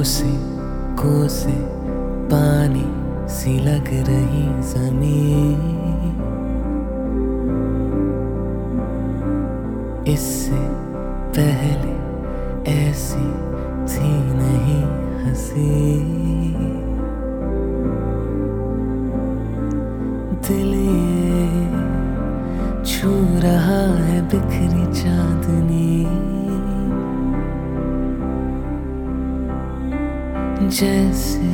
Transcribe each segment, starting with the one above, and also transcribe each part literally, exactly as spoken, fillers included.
कोसे कोसे पानी सी लग रही जमीन, इससे पहले ऐसी थी नहीं हंसी। दिल ये छू रहा है बिखरी चांदनी, जैसे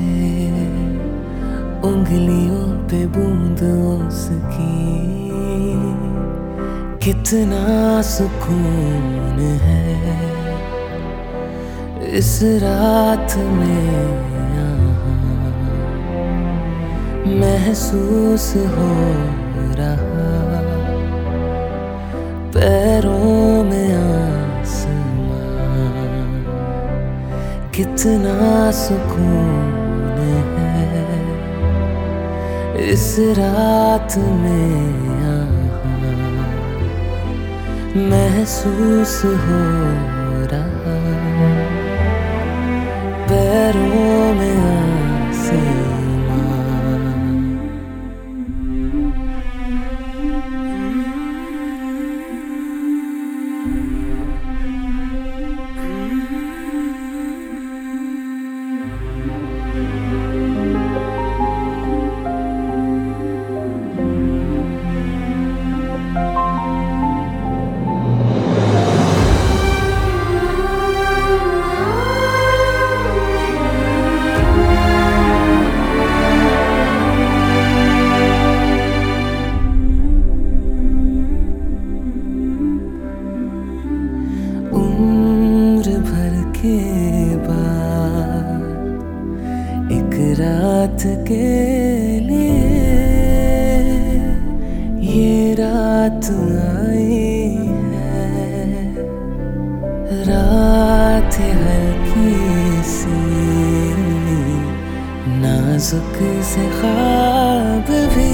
उंगलियों पे बूंद उसकी। कितना सुकून है इस रात में यहाँ, महसूस हो रहा पैरों में आसमां। कितना सुकून है इस रात में यहाँ, महसूस हो रहा पैरों में आसमां। उम्र भर के बाद एक रात के लिए ये रात आई है। रात हल्की सी नाजुक से ख्वाब भी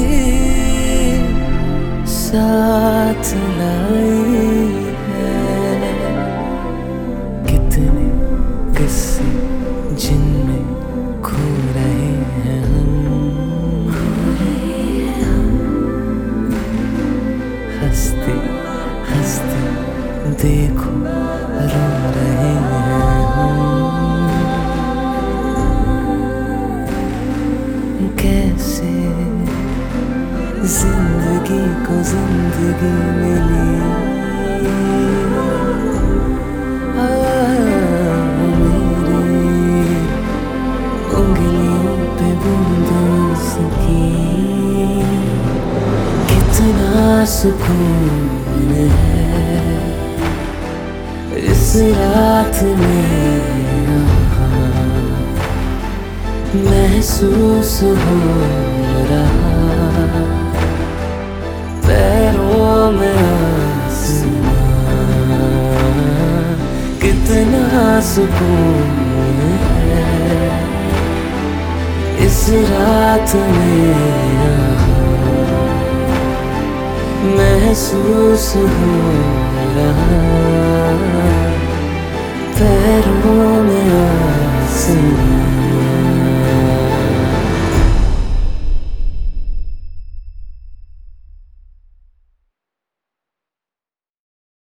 साथ लाई है। कितने किस्से जिनमें खो रहे हैं हम, हंसते हंसते देखो रो रहे हैं हम। कैसे जिंदगी को जिंदगी मिली, उंगलियों पे बूंदों की। कितना सुकून है इस रात में यहाँ, महसूस हो रहा पैरों में आसमां। कितना सुकून है इस रात में यहाँ, महसूस हो रहा पैरों में।